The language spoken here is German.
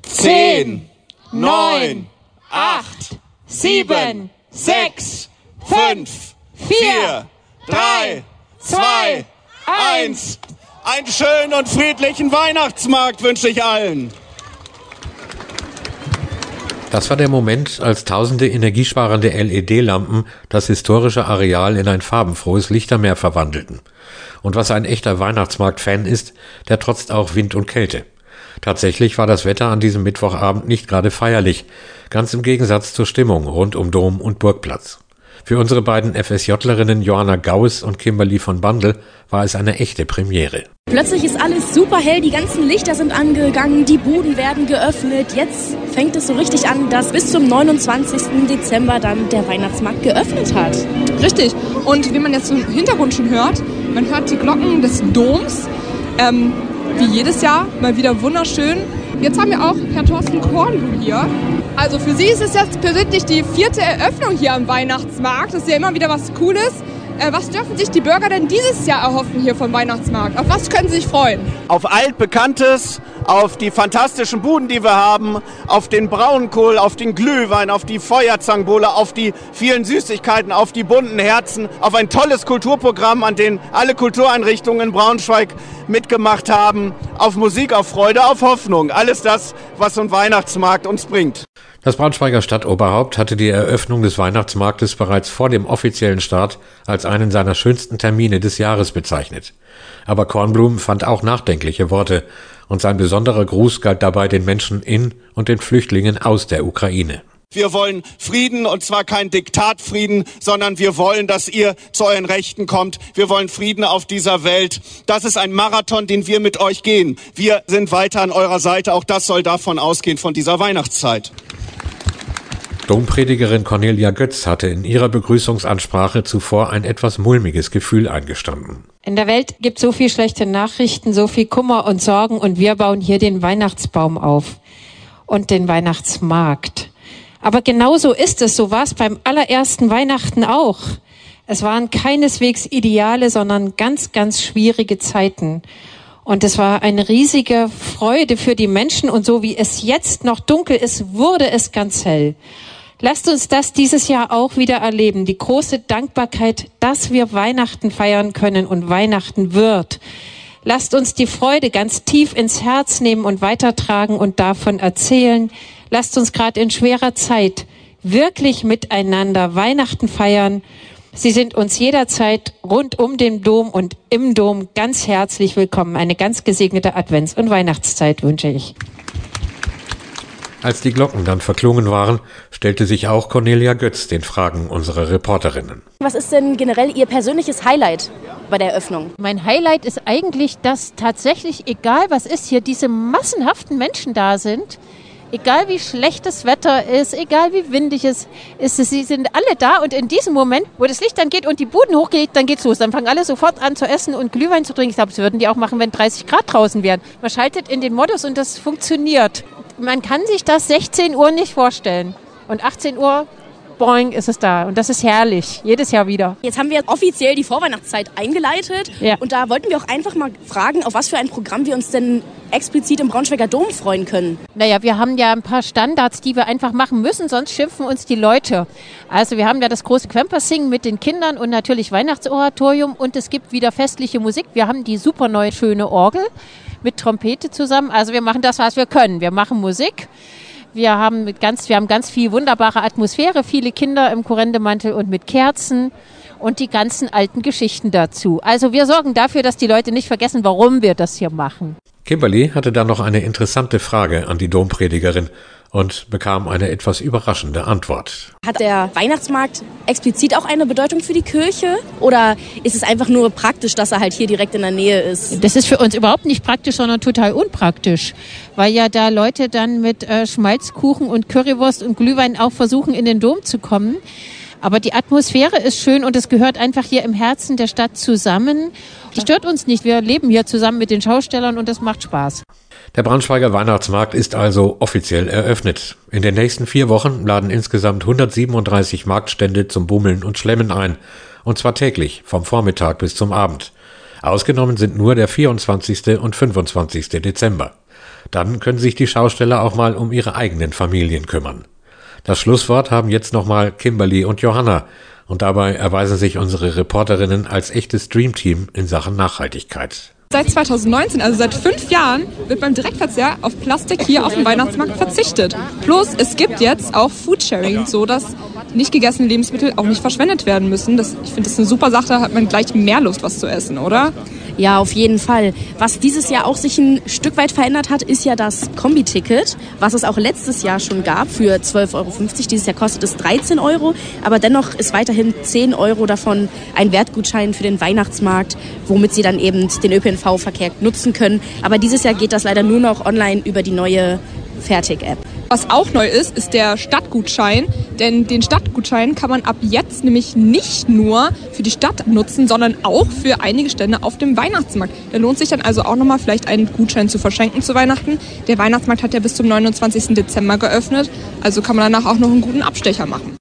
10, 9, 8, 7, 6, 5, 4, 3, 2, 1. Einen schönen und friedlichen Weihnachtsmarkt wünsche ich allen. Das war der Moment, als tausende energiesparende LED-Lampen das historische Areal in ein farbenfrohes Lichtermeer verwandelten. Und was ein echter Weihnachtsmarkt-Fan ist, der trotzt auch Wind und Kälte. Tatsächlich war das Wetter an diesem Mittwochabend nicht gerade feierlich, ganz im Gegensatz zur Stimmung rund um Dom und Burgplatz. Für unsere beiden FSJlerinnen Johanna Gauss und Kimberly von Bandel war es eine echte Premiere. Plötzlich ist alles super hell, die ganzen Lichter sind angegangen, die Buden werden geöffnet. Jetzt fängt es so richtig an, dass bis zum 29. Dezember dann der Weihnachtsmarkt geöffnet hat. Richtig. Und wie man jetzt im Hintergrund schon hört, man hört die Glocken des Doms. Wie jedes Jahr, mal wieder wunderschön. Jetzt haben wir auch Herr Thorsten Kornblum hier. Also für Sie ist es jetzt persönlich die 4. Eröffnung hier am Weihnachtsmarkt. Das ist ja immer wieder was Cooles. Was dürfen sich die Bürger denn dieses Jahr erhoffen hier vom Weihnachtsmarkt? Auf was können Sie sich freuen? Auf Altbekanntes, auf die fantastischen Buden, die wir haben, auf den Braunkohl, auf den Glühwein, auf die Feuerzangenbowle, auf die vielen Süßigkeiten, auf die bunten Herzen, auf ein tolles Kulturprogramm, an dem alle Kultureinrichtungen in Braunschweig mitgemacht haben, auf Musik, auf Freude, auf Hoffnung. Alles das, was so ein Weihnachtsmarkt uns bringt. Das Braunschweiger Stadtoberhaupt hatte die Eröffnung des Weihnachtsmarktes bereits vor dem offiziellen Start als einen seiner schönsten Termine des Jahres bezeichnet. Aber Kornblum fand auch nachdenkliche Worte und sein besonderer Gruß galt dabei den Menschen in und den Flüchtlingen aus der Ukraine. Wir wollen Frieden, und zwar kein Diktatfrieden, sondern wir wollen, dass ihr zu euren Rechten kommt. Wir wollen Frieden auf dieser Welt. Das ist ein Marathon, den wir mit euch gehen. Wir sind weiter an eurer Seite. Auch das soll davon ausgehen, von dieser Weihnachtszeit. Dompredigerin Cornelia Götz hatte in ihrer Begrüßungsansprache zuvor ein etwas mulmiges Gefühl eingestanden. In der Welt gibt es so viel schlechte Nachrichten, so viel Kummer und Sorgen, und wir bauen hier den Weihnachtsbaum auf und den Weihnachtsmarkt. Aber genauso ist es, so war es beim allerersten Weihnachten auch. Es waren keineswegs Ideale, sondern ganz, ganz schwierige Zeiten. Und es war eine riesige Freude für die Menschen, und so wie es jetzt noch dunkel ist, wurde es ganz hell. Lasst uns das dieses Jahr auch wieder erleben, die große Dankbarkeit, dass wir Weihnachten feiern können und Weihnachten wird. Lasst uns die Freude ganz tief ins Herz nehmen und weitertragen und davon erzählen. Lasst uns gerade in schwerer Zeit wirklich miteinander Weihnachten feiern. Sie sind uns jederzeit rund um den Dom und im Dom ganz herzlich willkommen. Eine ganz gesegnete Advents- und Weihnachtszeit wünsche ich. Als die Glocken dann verklungen waren, stellte sich auch Cornelia Götz den Fragen unserer Reporterinnen. Was ist denn generell Ihr persönliches Highlight bei der Eröffnung? Mein Highlight ist eigentlich, dass tatsächlich, egal was ist, hier diese massenhaften Menschen da sind. Egal wie schlecht das Wetter ist, egal wie windig es ist, sie sind alle da, und in diesem Moment, wo das Licht dann geht und die Buden hochgeht, dann geht's los. Dann fangen alle sofort an zu essen und Glühwein zu trinken. Ich glaube, das würden die auch machen, wenn 30 Grad draußen wären. Man schaltet in den Modus und das funktioniert. Man kann sich das 16 Uhr nicht vorstellen. Und 18 Uhr, boing, ist es da. Und das ist herrlich. Jedes Jahr wieder. Jetzt haben wir offiziell die Vorweihnachtszeit eingeleitet. Ja. Und da wollten wir auch einfach mal fragen, auf was für ein Programm wir uns denn explizit im Braunschweiger Dom freuen können. Naja, wir haben ja ein paar Standards, die wir einfach machen müssen, sonst schimpfen uns die Leute. Also wir haben ja das große Quempersingen mit den Kindern und natürlich Weihnachtsoratorium, und es gibt wieder festliche Musik. Wir haben die super neue schöne Orgel mit Trompete zusammen. Also wir machen das, was wir können. Wir machen Musik. Wir haben ganz viel wunderbare Atmosphäre, viele Kinder im Kurrendemantel und mit Kerzen und die ganzen alten Geschichten dazu. Also wir sorgen dafür, dass die Leute nicht vergessen, warum wir das hier machen. Kimberly hatte dann noch eine interessante Frage an die Dompredigerin und bekam eine etwas überraschende Antwort. Hat der Weihnachtsmarkt explizit auch eine Bedeutung für die Kirche? Oder ist es einfach nur praktisch, dass er halt hier direkt in der Nähe ist? Das ist für uns überhaupt nicht praktisch, sondern total unpraktisch. Weil ja da Leute dann mit Schmalzkuchen und Currywurst und Glühwein auch versuchen, in den Dom zu kommen. Aber die Atmosphäre ist schön und es gehört einfach hier im Herzen der Stadt zusammen. Die stört uns nicht. Wir leben hier zusammen mit den Schaustellern und das macht Spaß. Der Braunschweiger Weihnachtsmarkt ist also offiziell eröffnet. In den nächsten 4 Wochen laden insgesamt 137 Marktstände zum Bummeln und Schlemmen ein. Und zwar täglich, vom Vormittag bis zum Abend. Ausgenommen sind nur der 24. und 25. Dezember. Dann können sich die Schausteller auch mal um ihre eigenen Familien kümmern. Das Schlusswort haben jetzt nochmal Kimberly und Johanna. Und dabei erweisen sich unsere Reporterinnen als echtes Dreamteam in Sachen Nachhaltigkeit. Seit 2019, also seit 5 Jahren, wird beim Direktverzehr auf Plastik hier auf dem Weihnachtsmarkt verzichtet. Plus, es gibt jetzt auch Foodsharing, so dass nicht gegessene Lebensmittel auch nicht verschwendet werden müssen. Ich finde, das ist eine super Sache, da hat man gleich mehr Lust, was zu essen, oder? Ja, auf jeden Fall. Was dieses Jahr auch sich ein Stück weit verändert hat, ist ja das Kombi-Ticket, was es auch letztes Jahr schon gab für 12,50 Euro. Dieses Jahr kostet es 13 Euro, aber dennoch ist weiterhin 10 Euro davon ein Wertgutschein für den Weihnachtsmarkt, womit Sie dann eben den ÖPNV-Verkehr nutzen können. Aber dieses Jahr geht das leider nur noch online über die neue Fertig-App. Was auch neu ist, ist der Stadtgutschein, denn den Stadtgutschein kann man ab jetzt nämlich nicht nur für die Stadt nutzen, sondern auch für einige Stände auf dem Weihnachtsmarkt. Da lohnt sich dann also auch nochmal vielleicht einen Gutschein zu verschenken zu Weihnachten. Der Weihnachtsmarkt hat ja bis zum 29. Dezember geöffnet, also kann man danach auch noch einen guten Abstecher machen.